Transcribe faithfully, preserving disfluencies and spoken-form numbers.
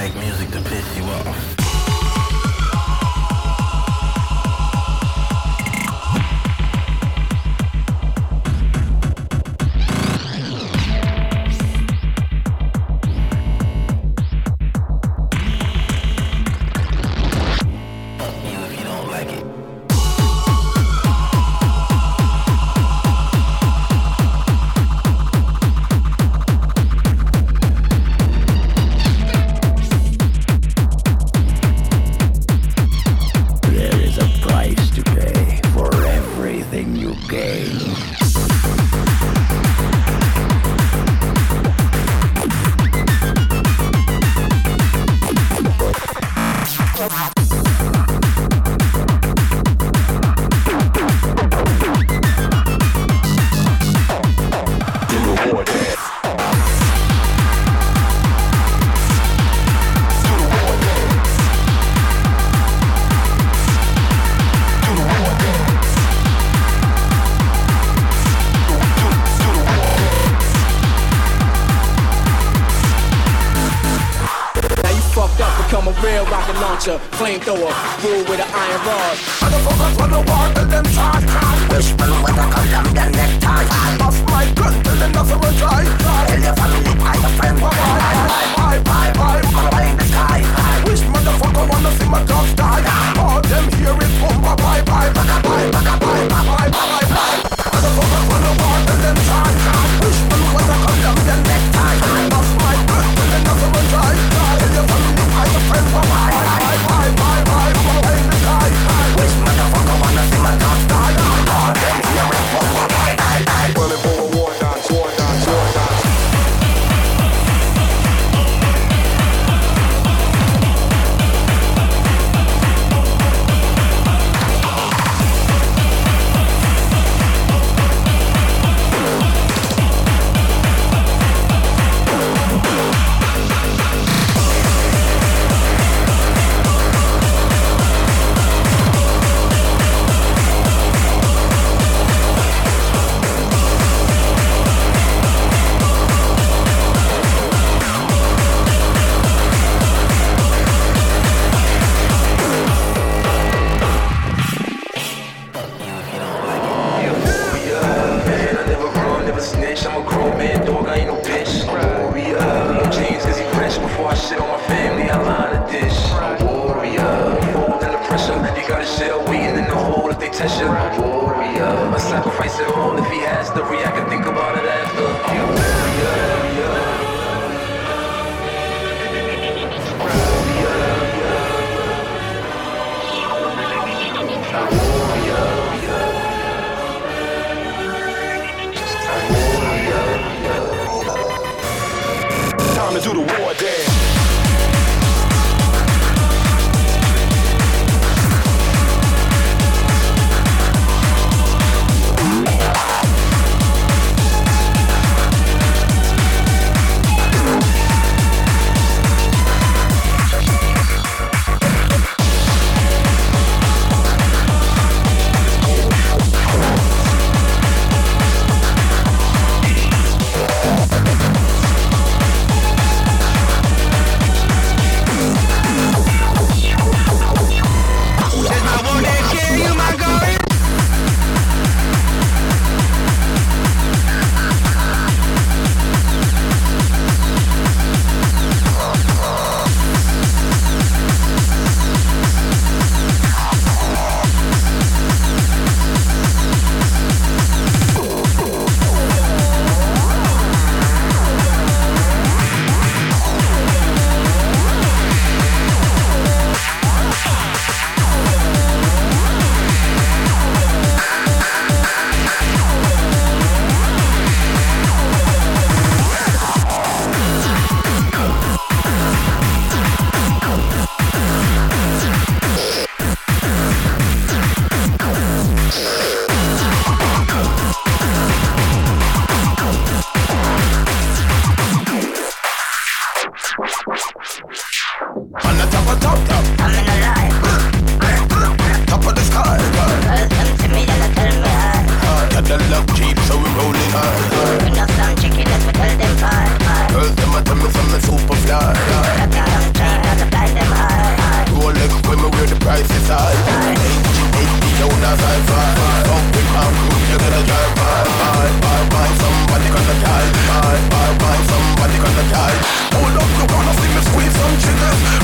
make music to piss you off. Flamethrower, rule with an iron rod. Motherfuckers wanna war till them charge. Wishman when I call them the necktie. Bust my gun till the nothing will dry. Tell your family I a friend. Bye bye bye bye. Bye in the sky. Wish motherfucker wanna see my dogs die. All them here is boom. Bye bye bye bye bye bye bye bye bye bye. Motherfuckers wanna war till them charge. Wishman when I call them the necktie. Bust my gun till the nothing will dry. Tell your family I a friend. Bye bye bye bye. Bye bye bye in the sky. Wish motherfucker wanna see my dogs die. All them here is boom. Bye bye bye bye. Well, it war war dance, war dance, war dance. Girls, them a tell me some me super fly. Hold up, you wanna see me squeeze some chicken.